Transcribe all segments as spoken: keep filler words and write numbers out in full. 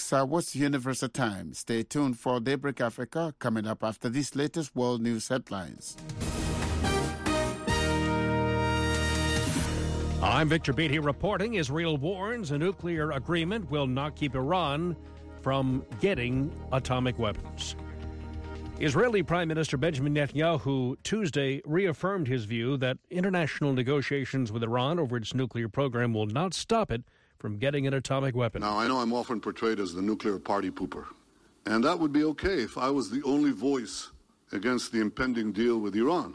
This uh, was Universal Time. Stay tuned for Daybreak Africa coming up after these latest world news headlines. I'm Victor Beatty reporting. Israel warns a nuclear agreement will not keep Iran from getting atomic weapons. Israeli Prime Minister Benjamin Netanyahu Tuesday reaffirmed his view that international negotiations with Iran over its nuclear program will not stop it from getting an atomic weapon. Now, I know I'm often portrayed as the nuclear party pooper, and that would be okay if I was the only voice against the impending deal with Iran.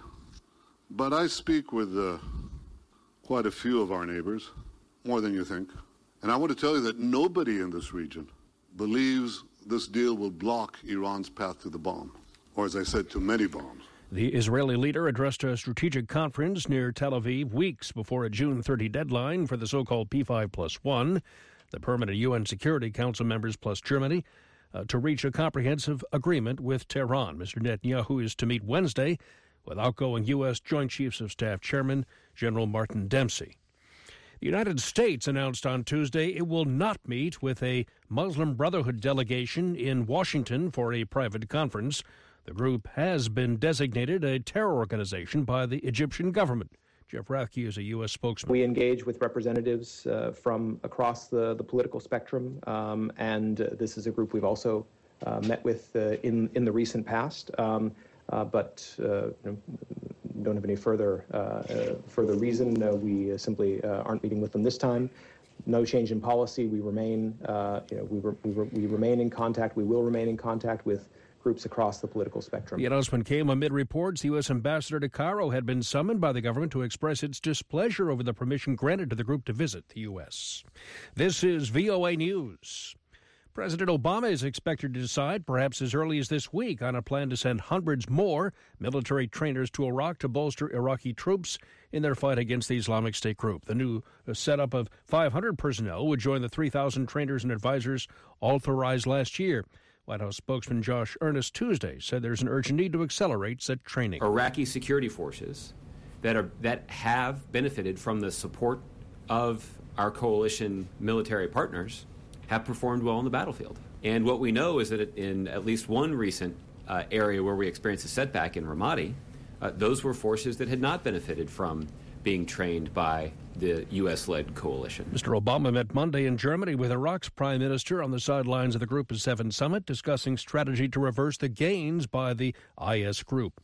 But I speak with uh, quite a few of our neighbors, more than you think, and I want to tell you that nobody in this region believes this deal will block Iran's path to the bomb. Or, as I said, to many bombs. The Israeli leader addressed a strategic conference near Tel Aviv weeks before a June thirtieth deadline for the so-called P five plus one, the permanent U N Security Council members plus Germany, uh, to reach a comprehensive agreement with Tehran. Mister Netanyahu is to meet Wednesday with outgoing U S. Joint Chiefs of Staff Chairman General Martin Dempsey. The United States announced on Tuesday it will not meet with a Muslim Brotherhood delegation in Washington for a private conference. The group has been designated a terror organization by the Egyptian government. Jeff Rathke is a U S spokesman. We engage with representatives uh, from across the, the political spectrum, um, and uh, this is a group we've also uh, met with uh, in, in the recent past, um, uh, but uh, you know, don't have any further, uh, uh, further reason. Uh, we uh, simply uh, aren't meeting with them this time. No change in policy. We remain, uh, you know, we, re- we, re- we remain in contact. We will remain in contact with groups across the political spectrum. The announcement came amid reports the U S ambassador to Cairo had been summoned by the government to express its displeasure over the permission granted to the group to visit the U S. This is V O A News. President Obama is expected to decide, perhaps as early as this week, on a plan to send hundreds more military trainers to Iraq to bolster Iraqi troops in their fight against the Islamic State group. The new setup of five hundred personnel would join the three thousand trainers and advisors authorized last year. White House spokesman Josh Earnest Tuesday said there's an urgent need to accelerate such training. Iraqi security forces that are that have benefited from the support of our coalition military partners have performed well on the battlefield. And what we know is that in at least one recent uh, area where we experienced a setback in Ramadi, uh, those were forces that had not benefited from being trained by the U S-led coalition. Mister Obama met Monday in Germany with Iraq's prime minister on the sidelines of the Group of Seven summit, discussing strategy to reverse the gains by the I S group.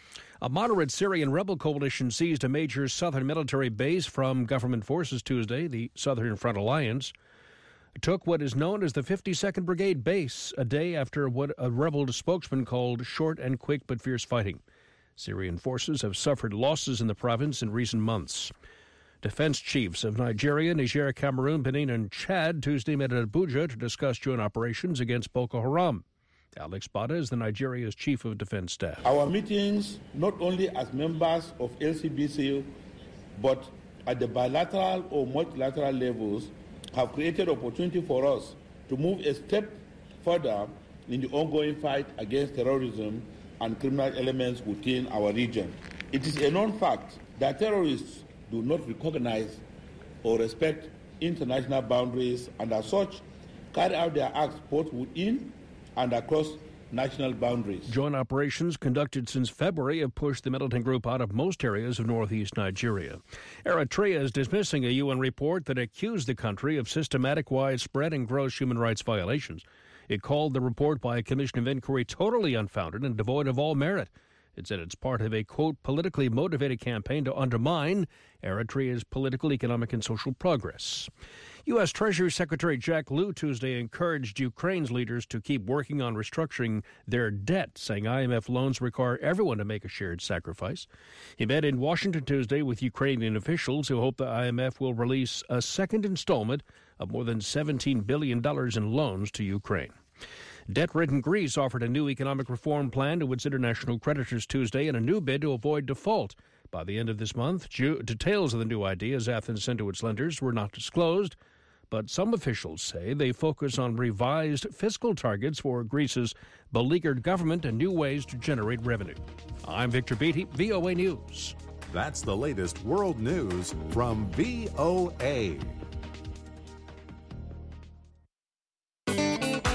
A moderate Syrian rebel coalition seized a major southern military base from government forces Tuesday. The Southern Front Alliance took what is known as the fifty-second Brigade base a day after what a rebel spokesman called short and quick but fierce fighting. Syrian forces have suffered losses in the province in recent months. Defense chiefs of Nigeria, Niger, Cameroon, Benin, and Chad Tuesday met at Abuja to discuss joint operations against Boko Haram. Alex Bada is the Nigeria's chief of defense staff. Our meetings, not only as members of L C B C, but at the bilateral or multilateral levels, have created opportunity for us to move a step further in the ongoing fight against terrorism and criminal elements within our region. It is a known fact that terrorists do not recognize or respect international boundaries and as such carry out their acts both within and across national boundaries. Joint operations conducted since February have pushed the militant group out of most areas of northeast Nigeria. Eritrea is dismissing a U N report that accused the country of systematic, widespread, and gross human rights violations. It called the report by a commission of inquiry totally unfounded and devoid of all merit. It said it's part of a, quote, politically motivated campaign to undermine Eritrea's political, economic, and social progress. U S. Treasury Secretary Jack Lew Tuesday encouraged Ukraine's leaders to keep working on restructuring their debt, saying I M F loans require everyone to make a shared sacrifice. He met in Washington Tuesday with Ukrainian officials who hope the I M F will release a second installment of more than seventeen billion dollars in loans to Ukraine. Debt-ridden Greece offered a new economic reform plan to its international creditors Tuesday in a new bid to avoid default. By the end of this month, Ju- details of the new ideas Athens sent to its lenders were not disclosed, but some officials say they focus on revised fiscal targets for Greece's beleaguered government and new ways to generate revenue. I'm Victor Beatty, V O A News. That's the latest world news from V O A.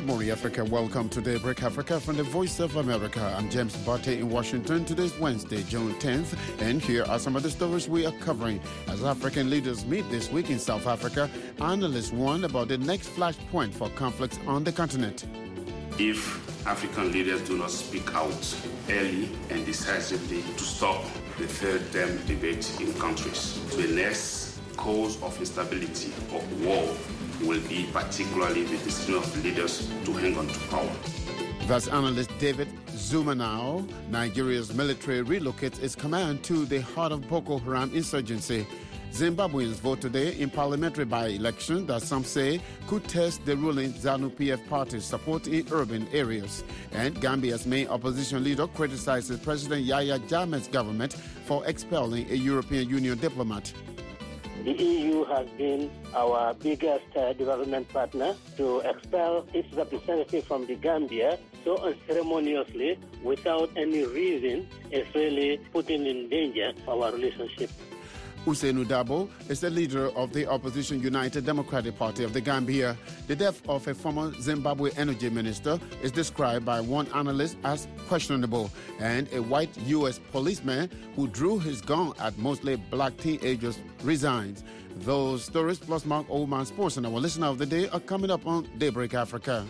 Good morning, Africa. Welcome to Daybreak Africa from the Voice of America. I'm James Botte in Washington. Today's Wednesday, June tenth, and here are some of the stories we are covering. As African leaders meet this week in South Africa, analysts warn about the next flashpoint for conflicts on the continent. If African leaders do not speak out early and decisively to stop the third term debate in countries, the next cause of instability or war will be particularly the decision of leaders to hang on to power. That's analyst David Zumanao. Nigeria's military relocates its command to the heart of Boko Haram insurgency. Zimbabweans vote today in parliamentary by-election that some say could test the ruling ZANU-P F party's support in urban areas. And Gambia's main opposition leader criticizes President Yahya Jammeh's government for expelling a European Union diplomat. The E U has been our biggest uh, development partner to expel its representative from the Gambia so unceremoniously without any reason is really putting in danger our relationship. Usainu Dabo is the leader of the opposition United Democratic Party of the Gambia. The death of a former Zimbabwe energy minister is described by one analyst as questionable, and a white U S policeman who drew his gun at mostly black teenagers resigns. Those stories plus Mark Oldman Sports and our listener of the day are coming up on Daybreak Africa.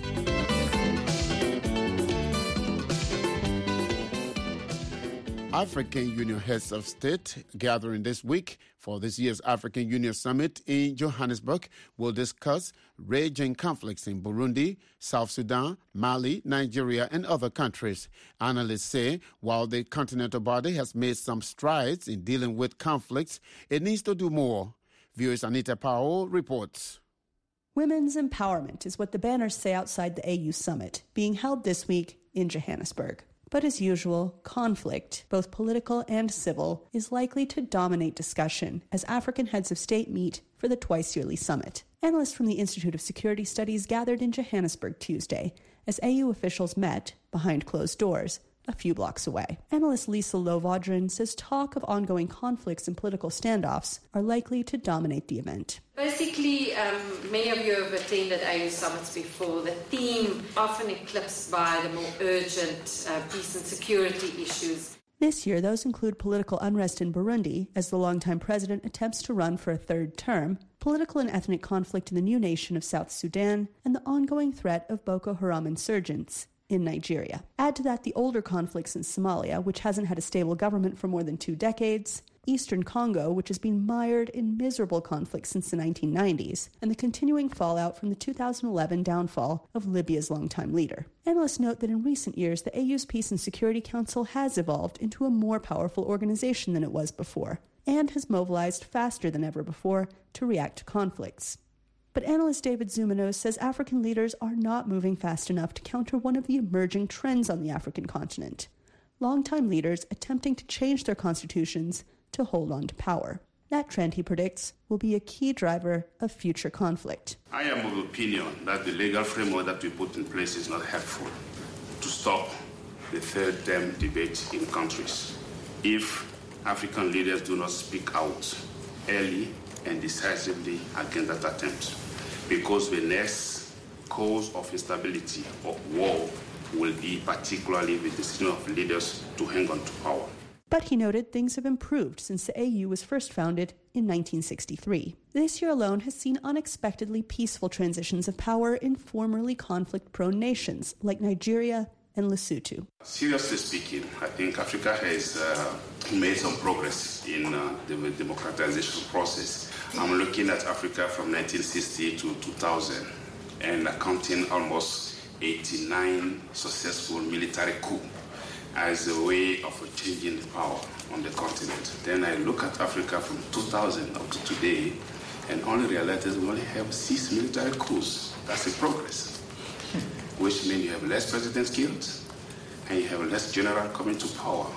African Union heads of state gathering this week for this year's African Union Summit in Johannesburg will discuss raging conflicts in Burundi, South Sudan, Mali, Nigeria, and other countries. Analysts say while the continental body has made some strides in dealing with conflicts, it needs to do more. V O A's Anita Powell reports. Women's empowerment is what the banners say outside the A U summit, being held this week in Johannesburg. But as usual, conflict, both political and civil, is likely to dominate discussion as African heads of state meet for the twice-yearly summit. Analysts from the Institute of Security Studies gathered in Johannesburg Tuesday as A U officials met, behind closed doors, a few blocks away. Analyst Lisa Lovaudrin says talk of ongoing conflicts and political standoffs are likely to dominate the event. Basically, um, many of you have attended A U summits before. The theme often eclipsed by the more urgent uh, peace and security issues. This year, those include political unrest in Burundi, as the longtime president attempts to run for a third term, political and ethnic conflict in the new nation of South Sudan, and the ongoing threat of Boko Haram insurgents in Nigeria. Add to that the older conflicts in Somalia, which hasn't had a stable government for more than two decades, Eastern Congo, which has been mired in miserable conflict since the nineteen nineties, and the continuing fallout from the two thousand eleven downfall of Libya's longtime leader. Analysts note that in recent years, the A U's Peace and Security Council has evolved into a more powerful organization than it was before, and has mobilized faster than ever before to react to conflicts. But analyst David Zumanao says African leaders are not moving fast enough to counter one of the emerging trends on the African continent: longtime leaders attempting to change their constitutions to hold on to power. That trend, he predicts, will be a key driver of future conflict. I am of the opinion that the legal framework that we put in place is not helpful to stop the third term debate in countries. If African leaders do not speak out early and decisively against that attempt, because the next cause of instability or war will be particularly the decision of leaders to hang on to power. But he noted things have improved since the A U was first founded in nineteen sixty-three. This year alone has seen unexpectedly peaceful transitions of power in formerly conflict-prone nations like Nigeria and Lesotho. Seriously speaking, I think Africa has uh, made some progress in uh, the democratization process. I'm looking at Africa from nineteen sixty to two thousand and counting almost eighty-nine successful military coups as a way of changing power on the continent. Then I look at Africa from two thousand up to today and only realize that we only have six military coups. That's a progress, which means you have less presidents killed and you have less general coming to power.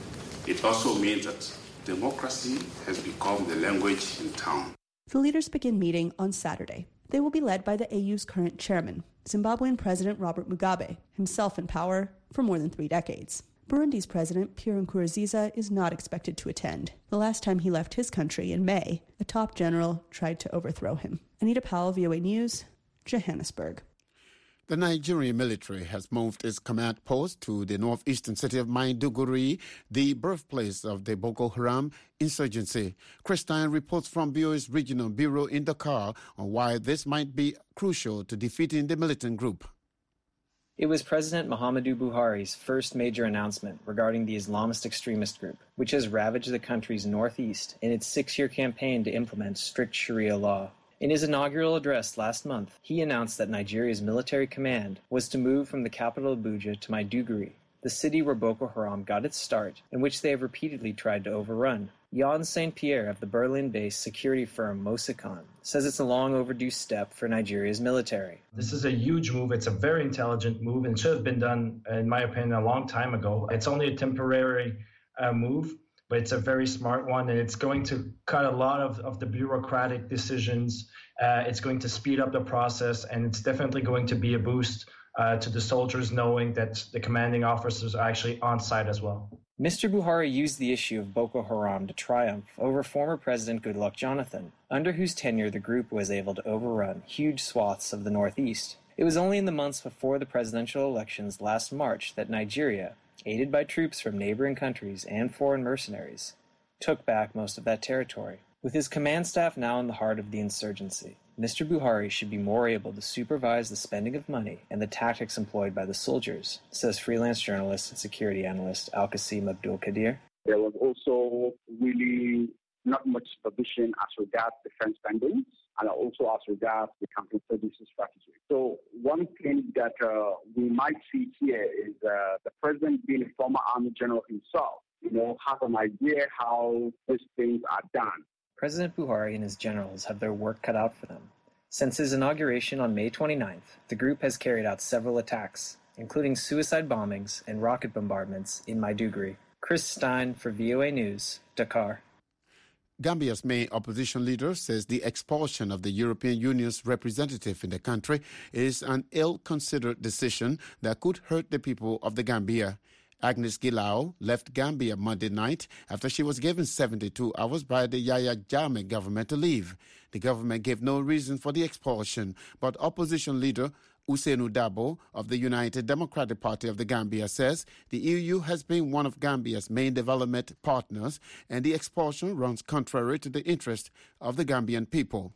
It also means that democracy has become the language in town. The leaders begin meeting on Saturday. They will be led by the A U's current chairman, Zimbabwean President Robert Mugabe, himself in power for more than three decades. Burundi's president, Pierre Nkurunziza, is not expected to attend. The last time he left his country, in May, a top general tried to overthrow him. Anita Powell, V O A News, Johannesburg. The Nigerian military has moved its command post to the northeastern city of Maiduguri, the birthplace of the Boko Haram insurgency. Christine reports from B O A's regional bureau in Dakar on why this might be crucial to defeating the militant group. It was President Muhammadu Buhari's first major announcement regarding the Islamist extremist group, which has ravaged the country's northeast in its six-year campaign to implement strict Sharia law. In his inaugural address last month, he announced that Nigeria's military command was to move from the capital Abuja to Maiduguri, the city where Boko Haram got its start and which they have repeatedly tried to overrun. Jan Saint Pierre of the Berlin-based security firm Mosicon says it's a long overdue step for Nigeria's military. This is a huge move. It's a very intelligent move and should have been done, in my opinion, a long time ago. It's only a temporary uh, move, but it's a very smart one, and it's going to cut a lot of, of the bureaucratic decisions. Uh, it's going to speed up the process, and it's definitely going to be a boost uh, to the soldiers knowing that the commanding officers are actually on site as well. Mister Buhari used the issue of Boko Haram to triumph over former President Goodluck Jonathan, under whose tenure the group was able to overrun huge swaths of the northeast. It was only in the months before the presidential elections last March that Nigeria, aided by troops from neighboring countries and foreign mercenaries, took back most of that territory. With his command staff now in the heart of the insurgency, Mister Buhari should be more able to supervise the spending of money and the tactics employed by the soldiers, says freelance journalist and security analyst Al-Qasim Abdul Qadir. There was also really not much supervision as regards defense spending and also as regards the counterinsurgency strategy. So one thing that uh, we might see here is uh, the president, being a former army general himself, you know, has an idea how these things are done. President Buhari and his generals have their work cut out for them. Since his inauguration on May twenty-ninth, the group has carried out several attacks, including suicide bombings and rocket bombardments in Maiduguri. Chris Stein for V O A News, Dakar. Gambia's main opposition leader says the expulsion of the European Union's representative in the country is an ill-considered decision that could hurt the people of the Gambia. Agnes Gilao left Gambia Monday night after she was given seventy-two hours by the Yahya Jammeh government to leave. The government gave no reason for the expulsion, but opposition leader Usainu Dabo of the United Democratic Party of the Gambia says the E U has been one of Gambia's main development partners, and the expulsion runs contrary to the interest of the Gambian people.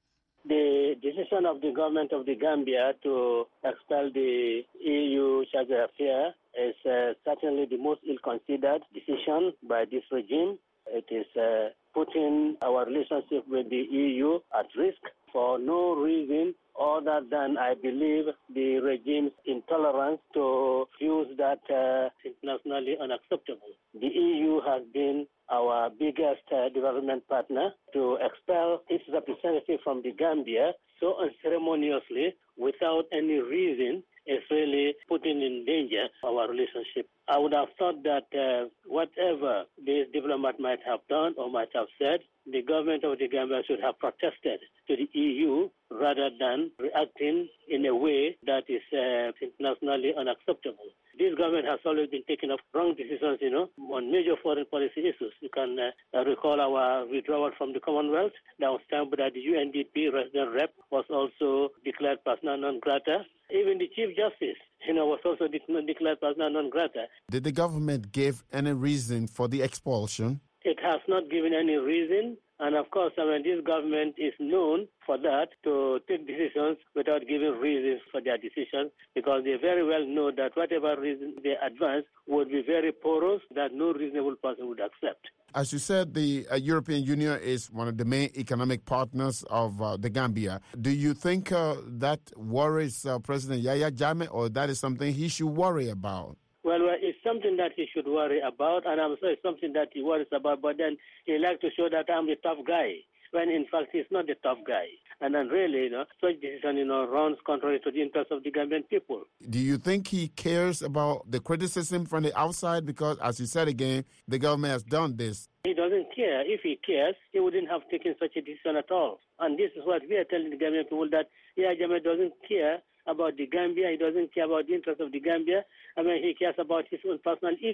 The decision of the government of the Gambia to expel the E U charge d'affaires is uh, certainly the most ill-considered decision by this regime. It is uh, putting our relationship with the E U at risk for no reason other than, I believe, the regime's intolerance to views that are uh, internationally unacceptable. The E U has been our biggest uh, development partner. To expel its representative from the Gambia so unceremoniously without any reason is really putting in danger our relationship. I would have thought that uh, whatever this diplomat might have done or might have said, the government of the Gambia should have protested to the E U rather than reacting in a way that is uh, internationally unacceptable. This government has always been taking up wrong decisions, you know, on major foreign policy issues. You can uh, recall our withdrawal from the Commonwealth. That was time that the U N D P resident rep was also declared persona non grata. Even the Chief Justice, you know, was also de- declared persona non grata. Did the government give any reason for the expulsion? It has not given any reason. And of course, I mean, this government is known for that, to take decisions without giving reasons for their decisions, because they very well know that whatever reason they advance would be very porous, that no reasonable person would accept. As you said, the uh, European Union is one of the main economic partners of uh, the Gambia. Do you think uh, that worries uh, President Yahya Jammeh, or that is something he should worry about? Well, well, it's something that he should worry about, and I'm sure it's something that he worries about, but then he likes to show that I'm the tough guy, when in fact he's not the tough guy. And then really, you know, such decision, you know, runs contrary to the interests of the Gambian people. Do you think he cares about the criticism from the outside? Because, as you said again, the government has done this. He doesn't care. If he cares, he wouldn't have taken such a decision at all. And this is what we are telling the Gambian people, that Yahya Jammeh doesn't care about the Gambia. He doesn't care about the interests of the Gambia. I mean, he cares about his own personal ego.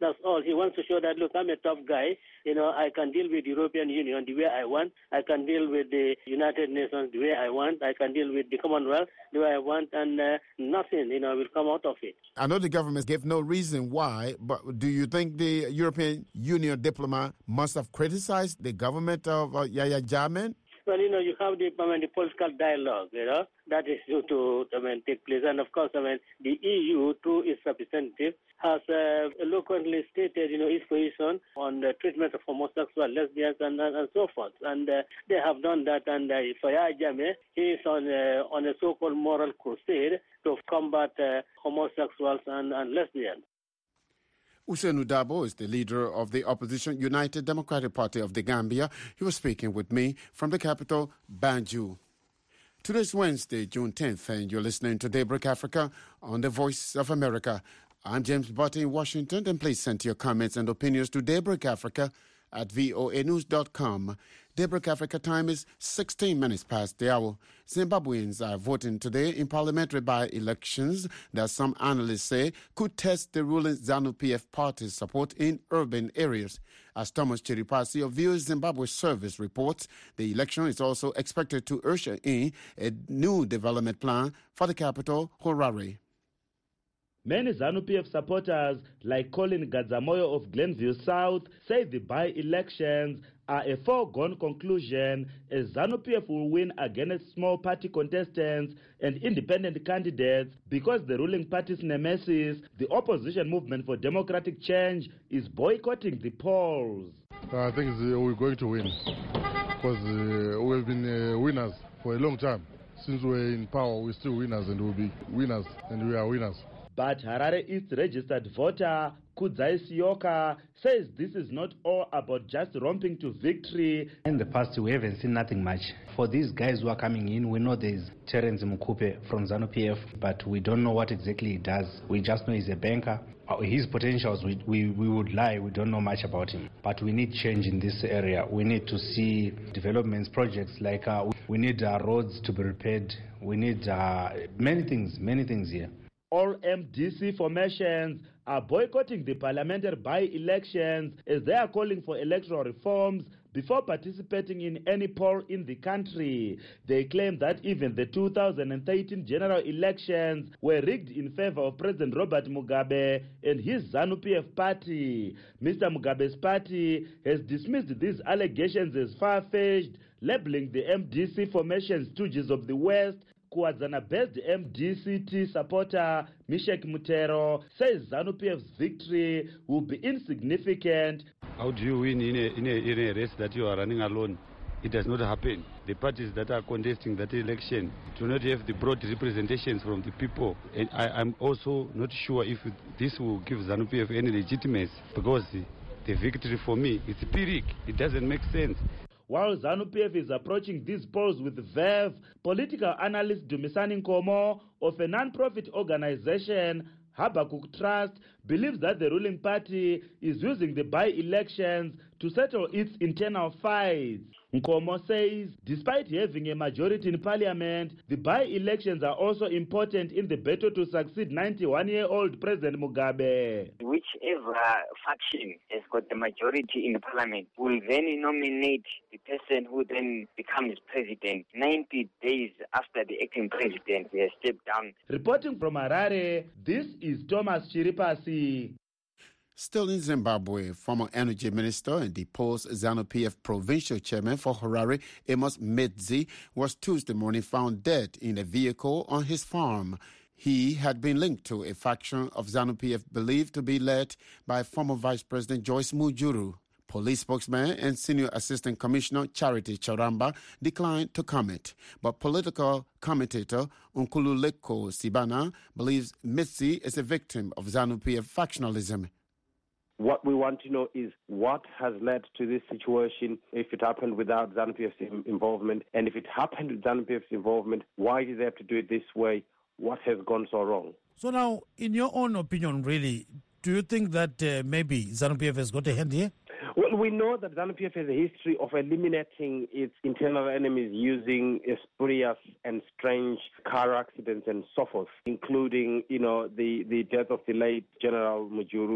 That's all. He wants to show that, look, I'm a tough guy. You know, I can deal with the European Union the way I want. I can deal with the United Nations the way I want. I can deal with the Commonwealth the way I want, and uh, nothing, you know, will come out of it. I know the government gave no reason why, but do you think the European Union diplomat must have criticized the government of uh, Yahya Jammeh? Well, you know, you have the, I mean, the political dialogue, you know, that is due to, I mean, take place. And of course, I mean, the E U, through its representative, has uh, eloquently stated, you know, its position on the treatment of homosexual, lesbians, and, and, and so forth. And uh, they have done that. And uh, for Yahya Jammeh, he is on, uh, on a so-called moral crusade to combat uh, homosexuals and, and lesbians. Ousainou Darboe is the leader of the opposition United Democratic Party of the Gambia. He was speaking with me from the capital, Banjul. Today's Wednesday, June tenth, and you're listening to Daybreak Africa on the Voice of America. I'm James Butter in Washington, and please send your comments and opinions to Daybreak Africa at voa news dot com. Daybreak Africa time is sixteen minutes past the hour. Zimbabweans are voting today in parliamentary by-elections that some analysts say could test the ruling ZANU-P F party's support in urban areas. As Thomas Chiripasi of Views Zimbabwe Service reports, the election is also expected to usher in a new development plan for the capital, Harare. Many ZANU-P F supporters, like Colin Gadzamoyo of Glenview South, say the by-elections are a foregone conclusion as ZANU-P F will win against small party contestants and independent candidates because the ruling party's nemesis, the opposition movement for democratic change, is boycotting the polls. I think we're going to win because uh, we've been uh, winners for a long time. Since we're in power, we're still winners and we'll be winners, and we are winners. But Harare East registered voter Kudzai Sioka says this is not all about just romping to victory. In the past, we haven't seen nothing much. For these guys who are coming in, we know there's Terence Mukupe from ZANU-P F, but we don't know what exactly he does. We just know he's a banker. His potentials, we, we, we would lie, we don't know much about him. But we need change in this area. We need to see developments, projects, like uh, we need uh, roads to be repaired. We need uh, many things, many things here. All M D C formations are boycotting the parliamentary by-elections as they are calling for electoral reforms before participating in any poll in the country. They claim that even the two thousand thirteen general elections were rigged in favor of President Robert Mugabe and his ZANU-P F party. Mister Mugabe's party has dismissed these allegations as far-fetched, labeling the M D C formations stooges of the West. Kwazana-based M D C T supporter Mishek Mutero says ZANU-P F's victory will be insignificant. How do you win in a, in, a, in a race that you are running alone? It does not happen. The parties that are contesting that election do not have the broad representations from the people. And I, I'm also not sure if this will give ZANU-P F any legitimacy, because the, the victory for me is pyrrhic. It doesn't make sense. While ZANU-P F is approaching these polls with verve, political analyst Dumisani Nkomo of a non-profit organization, Habakuk Trust, believes that the ruling party is using the by-elections to settle its internal fights. Nkomo says, despite having a majority in parliament, the by-elections are also important in the battle to succeed ninety-one-year-old President Mugabe. Whichever faction has got the majority in parliament will then nominate the person who then becomes president ninety days after the acting president has stepped down. Reporting from Harare, this is Thomas Chiripasi. Still in Zimbabwe, former energy minister and the post ZANU-P F provincial chairman for Harare, Amos Medzi, was Tuesday morning found dead in a vehicle on his farm. He had been linked to a faction of ZANU-P F believed to be led by former Vice President Joyce Mujuru. Police spokesman and Senior Assistant Commissioner Charity Charamba declined to comment, but political commentator Nkululeko Sibana believes Medzi is a victim of ZANU-P F factionalism. What we want to know is what has led to this situation, if it happened without ZANU-P F's involvement, and if it happened with ZANU-P F's involvement, why did they have to do it this way? What has gone so wrong? So now, in your own opinion, really, do you think that uh, maybe ZANU-P F has got a hand here? Well, we know that ZANU-P F has a history of eliminating its internal enemies using spurious and strange car accidents and so forth, including, you know, the, the death of the late General Mujuru,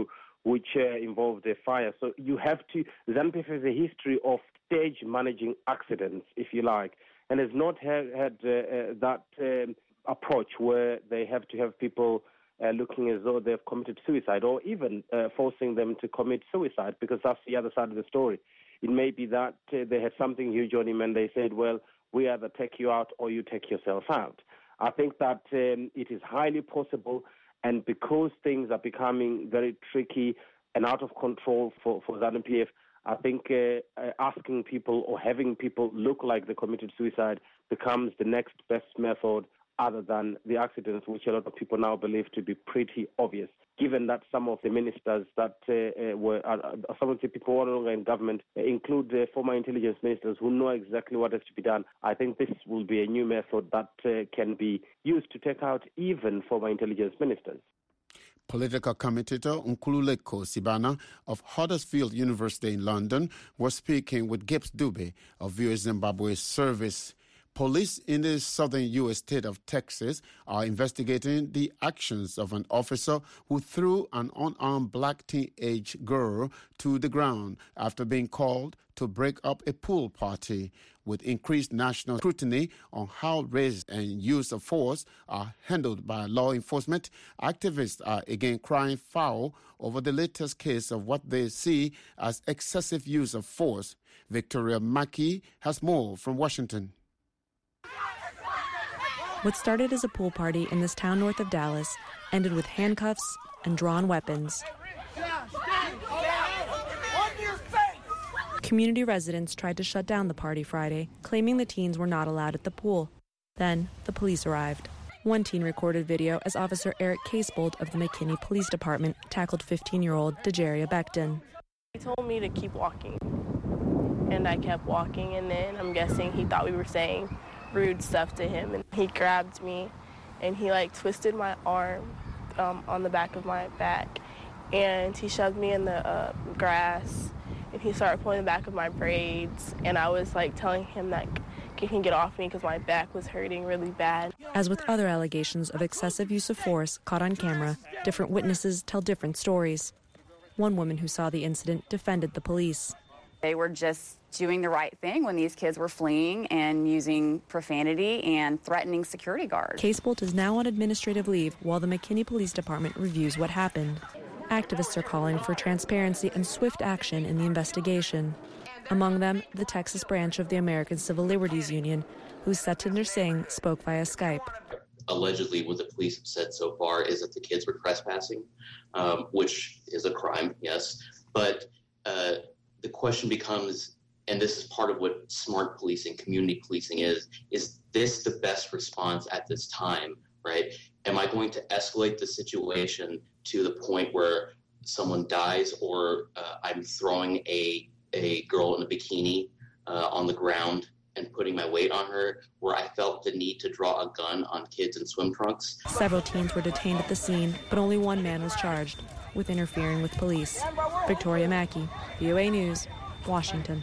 which uh, involved a fire. So you have to, ZANU P F has a history of stage managing accidents, if you like, and has not had, had uh, uh, that um, approach where they have to have people uh, looking as though they've committed suicide, or even uh, forcing them to commit suicide, because that's the other side of the story. It may be that uh, they had something huge on him and they said, well, we either take you out or you take yourself out. I think that um, it is highly possible, and because things are becoming very tricky and out of control for, for ZANU P F, I think uh, uh, asking people or having people look like they committed suicide becomes the next best method, other than the accidents, which a lot of people now believe to be pretty obvious, given that some of the ministers that uh, uh, were, uh, some of the people who are no longer in government uh, include uh, former intelligence ministers who know exactly what has to be done. I think this will be a new method that uh, can be used to take out even former intelligence ministers. Political commentator Nkululeko Sibana of Huddersfield University in London was speaking with Gibbs Dube of V O A Zimbabwe Service. Police in the southern U S state of Texas are investigating the actions of an officer who threw an unarmed black teenage girl to the ground after being called to break up a pool party. With increased national scrutiny on how race and use of force are handled by law enforcement, activists are again crying foul over the latest case of what they see as excessive use of force. Victoria Mackey has more from Washington. What started as a pool party in this town north of Dallas ended with handcuffs and drawn weapons. Community residents tried to shut down the party Friday, claiming the teens were not allowed at the pool. Then the police arrived. One teen recorded video as Officer Eric Casebold of the McKinney Police Department tackled fifteen-year-old Dejaria Becton. He told me to keep walking, and I kept walking, and then I'm guessing he thought we were saying rude stuff to him, and he grabbed me and he like twisted my arm um, on the back of my back, and he shoved me in the uh, grass, and he started pulling the back of my braids, and I was like telling him that he can get off me because my back was hurting really bad. As with other allegations of excessive use of force caught on camera, different witnesses tell different stories. One woman who saw the incident defended the police. They were just doing the right thing when these kids were fleeing and using profanity and threatening security guards. Casebolt is now on administrative leave while the McKinney Police Department reviews what happened. Activists are calling for transparency and swift action in the investigation. Among them, the Texas branch of the American Civil Liberties Union, whose Satinder Singh spoke via Skype. Allegedly, what the police have said so far is that the kids were trespassing, um, which is a crime, yes. But uh, the question becomes, and this is part of what smart policing, community policing is, is this the best response at this time, right? Am I going to escalate the situation to the point where someone dies, or uh, I'm throwing a, a girl in a bikini uh, on the ground and putting my weight on her, where I felt the need to draw a gun on kids in swim trunks? Several teens were detained at the scene, but only one man was charged with interfering with police. Victoria Mackey, V O A News, Washington.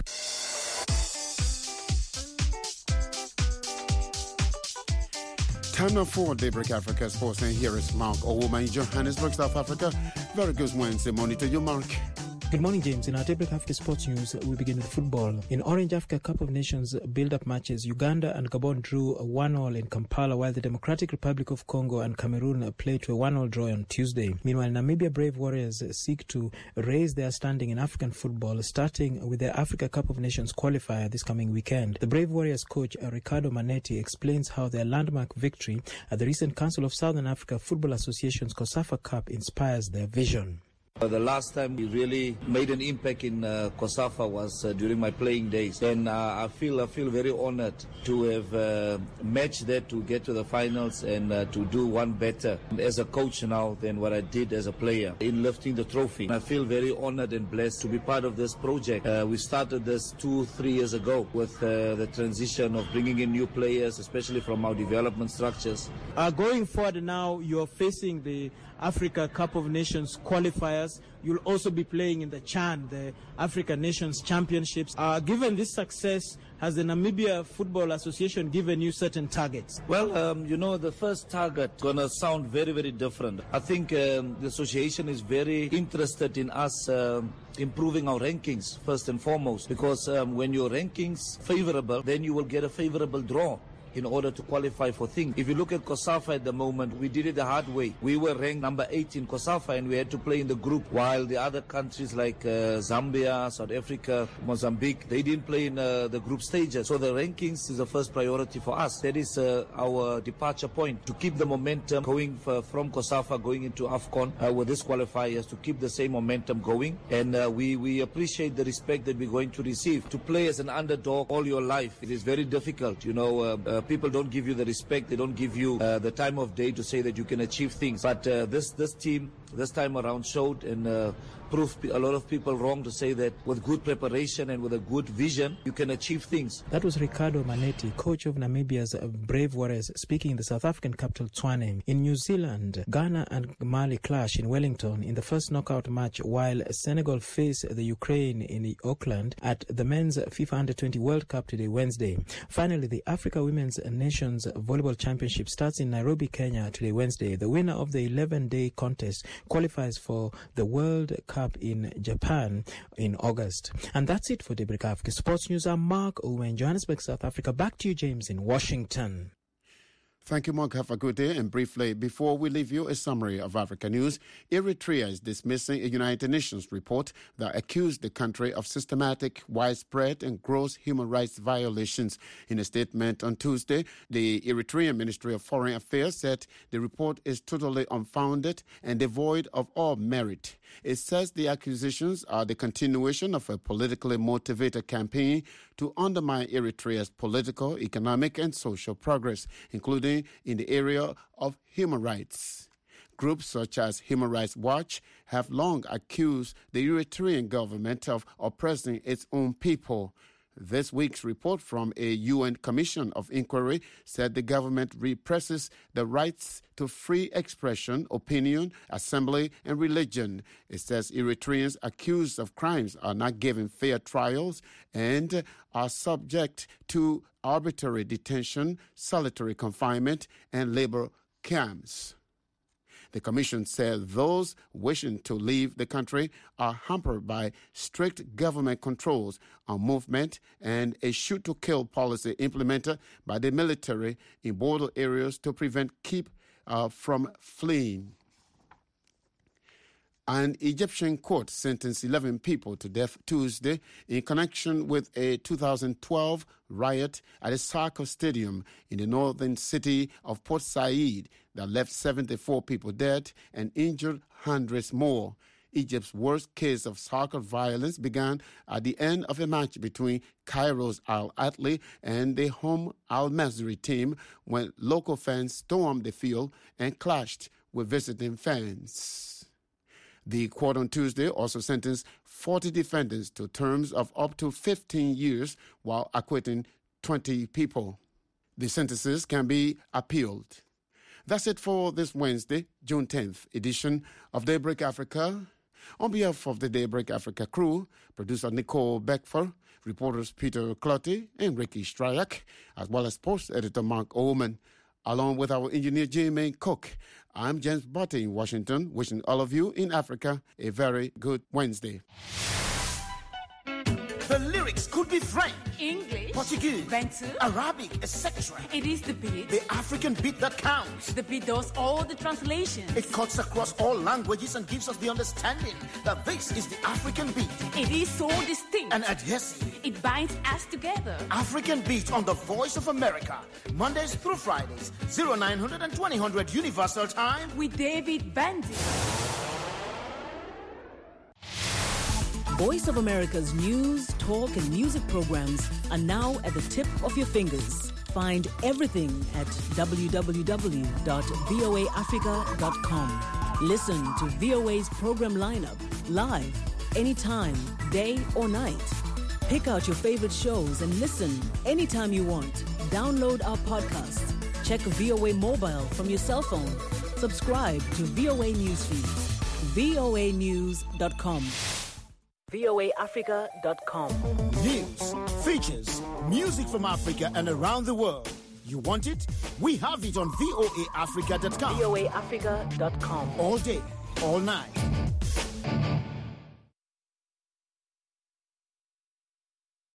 Time now for Daybreak Africa Sports, and here is Mark Owoma in Johannesburg, South Africa. Very good Wednesday morning to you, Mark. Good morning, James. In our Daybreak Africa Sports News, we begin with football. In Orange Africa Cup of Nations build-up matches, Uganda and Gabon drew a one all in Kampala, while the Democratic Republic of Congo and Cameroon played to a one all draw on Tuesday. Meanwhile, Namibia Brave Warriors seek to raise their standing in African football, starting with the Africa Cup of Nations qualifier this coming weekend. The Brave Warriors coach Ricardo Manetti explains how their landmark victory at the recent Council of Southern Africa Football Association's COSAFA Cup inspires their vision. Uh, the last time we really made an impact in uh, COSAFA was uh, during my playing days, and uh, I feel I feel very honored to have uh, matched that to get to the finals and uh, to do one better as a coach now than what I did as a player in lifting the trophy. I feel very honored and blessed to be part of this project. Uh, we started this two, three years ago with uh, the transition of bringing in new players, especially from our development structures. Uh, going forward now, you're facing the Africa Cup of Nations qualifiers. You'll also be playing in the CHAN, the African Nations Championships. Uh, given this success, has the Namibia Football Association given you certain targets? Well, um, you know, the first target going to sound very, very different. I think um, the association is very interested in us um, improving our rankings, first and foremost, because um, when your rankings favorable, then you will get a favorable draw in order to qualify for things. If you look at COSAFA at the moment, we did it the hard way. We were ranked number eight in COSAFA and we had to play in the group, while the other countries like uh, Zambia, South Africa, Mozambique, they didn't play in uh, the group stages. So the rankings is the first priority for us. That is uh, our departure point, to keep the momentum going for, from COSAFA going into AFCON uh, with this qualifiers, to keep the same momentum going. And uh, we, we appreciate the respect that we're going to receive. To play as an underdog all your life, it is very difficult. You know, uh, uh, people don't give you the respect, they don't give you uh, the time of day to say that you can achieve things. But uh, this this team, this time around, showed and uh, proved a lot of people wrong to say that with good preparation and with a good vision, you can achieve things. That was Ricardo Manetti, coach of Namibia's Brave Warriors, speaking in the South African capital Tshwane. In New Zealand, Ghana and Mali clash in Wellington in the first knockout match, while Senegal face the Ukraine in Auckland at the men's FIFA Under twenty World Cup today, Wednesday. Finally, the Africa Women's Nations Volleyball Championship starts in Nairobi, Kenya today, Wednesday. The winner of the eleven-day contest qualifies for the World Cup in Japan in August. And that's it for Daybreak Africa Sports News. I'm Mark Owen, Johannesburg, South Africa. Back to you, James, in Washington. Thank you, Mark. Have a good day. And briefly, before we leave you, a summary of Africa news. Eritrea is dismissing a United Nations report that accused the country of systematic, widespread and gross human rights violations. In a statement on Tuesday, the Eritrean Ministry of Foreign Affairs said the report is totally unfounded and devoid of all merit. It says the accusations are the continuation of a politically motivated campaign to undermine Eritrea's political, economic and social progress, including in the area of human rights. Groups such as Human Rights Watch have long accused the Eritrean government of oppressing its own people. This week's report from a U N Commission of Inquiry said the government represses the rights to free expression, opinion, assembly, and religion. It says Eritreans accused of crimes are not given fair trials and are subject to arbitrary detention, solitary confinement, and labor camps. The commission said those wishing to leave the country are hampered by strict government controls on movement and a shoot-to-kill policy implemented by the military in border areas to prevent keep uh, from fleeing. An Egyptian court sentenced eleven people to death Tuesday in connection with a two thousand twelve riot at a soccer stadium in the northern city of Port Said that left seventy-four people dead and injured hundreds more. Egypt's worst case of soccer violence began at the end of a match between Cairo's Al Ahly and the home Al Masry team when local fans stormed the field and clashed with visiting fans. The court on Tuesday also sentenced forty defendants to terms of up to fifteen years while acquitting twenty people. The sentences can be appealed. That's it for this Wednesday, June tenth edition of Daybreak Africa. On behalf of the Daybreak Africa crew, producer Nicole Beckfer, reporters Peter Clotty and Ricky Stryak, as well as sports editor Mark Oman, along with our engineer J-Main Cook, I'm James Botte in Washington, wishing all of you in Africa a very good Wednesday. The lyrics could be French, English, Portuguese, Bantu, Arabic, et cetera. It is the beat. The African beat that counts. The beat does all the translations. It cuts across all languages and gives us the understanding that this is the African beat. It is so distinct and adhesive. It binds us together. African beat on the Voice of America, Mondays through Fridays, oh nine hundred and twenty hundred Universal Time with David Bandy. Voice of America's news, talk, and music programs are now at the tip of your fingers. Find everything at w w w dot v o a africa dot com. Listen to V O A's program lineup live, anytime, day or night. Pick out your favorite shows and listen anytime you want. Download our podcasts. Check V O A Mobile from your cell phone Subscribe to V O A News Feeds. V O A news dot com. V O A Africa dot com. News, features, music from Africa and around the world. You want it? We have it on V O A Africa dot com. V O A Africa dot com. All day, all night.